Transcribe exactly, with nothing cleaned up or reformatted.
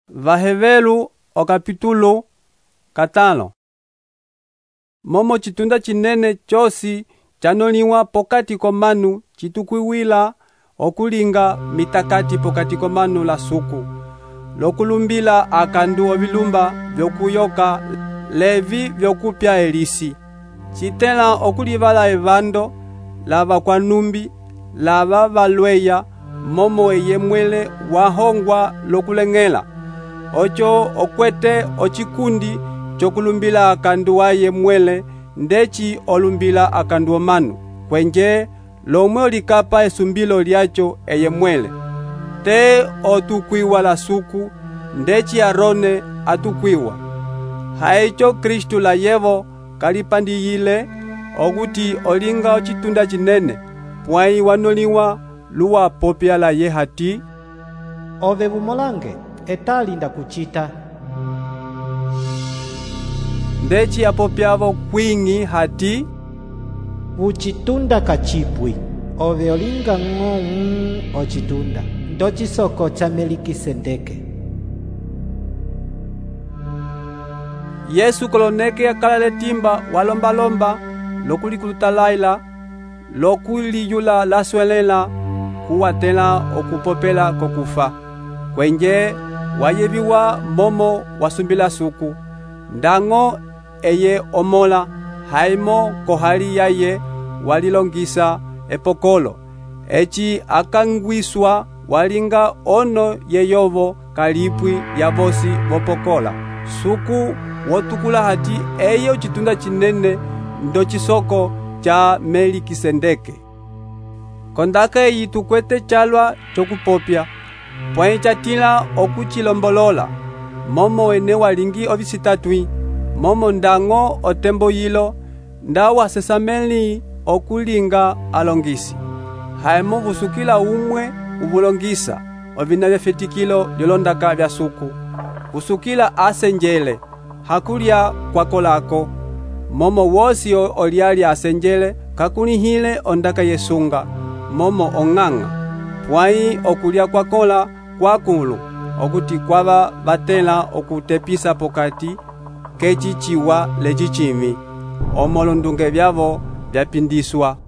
Vahevelu o kapitulo katano. Momo chitunda chinene chosi chanoliwa pokati komanu chitukwiwila okulinga mitakati pokati komanu la suku lokulumbila akandu ovilumba vyokuyoka levi vyokupya elisi chitela okulivala evando lava kwa numbi lava valweya momo eyemwele wahongwa lokulengela ocho okwete ochikundi chokulumbila akandu waye mwele ndechi olumbila akandu omanu kwenje lomwe olikapa esumbilo lyacho eye mwele te otukwiwa la suku ndechi arone atukwiwa haecho Kristu la yevo kalipandiyile okuti olinga ochitunda chinene pwai wanoliwa luwa popya la ye hati ove bumolange etalinda kuchita ndechi apopyavo kwingi hati uchitunda kachipwi ove olinga ng'ou ochitunda ndochisoko cha Melikisedeke. Yesu koloneke akalale timba walombalomba lokulikulutalaila lokuliyula laswelela kuwatela okupopela kokufa kwenje wayebiwa momo wasumbila suku ndango eye omola haimo kohali yaye walilongisa epokolo echi akangwiswa walinga ono yeyovo kalipwi ya bosi bopokola suku wotukula hati eyo chitunda chinene ndo chisoko cha Melikisedeke kondaka eyi tukwete chalwa chokupopya pwai chatila okuchilombolola momo ene walingi ovisitatwi momo ndango otembo yilo nda wasesameli okulinga alongisi haimo busukila umwe ubulongisa ovina vyefetikilo lyolondaka vya suku busukila asenjele hakulya kwakolako momo wosi oliali asenjele kakulihile ondaka yesunga momo ong'ang'a pwai okulya kwakola kwakulu okuti kwaba batela okutepisa pokati kechichiwa lechichimi omolundunge byavo byapindiswa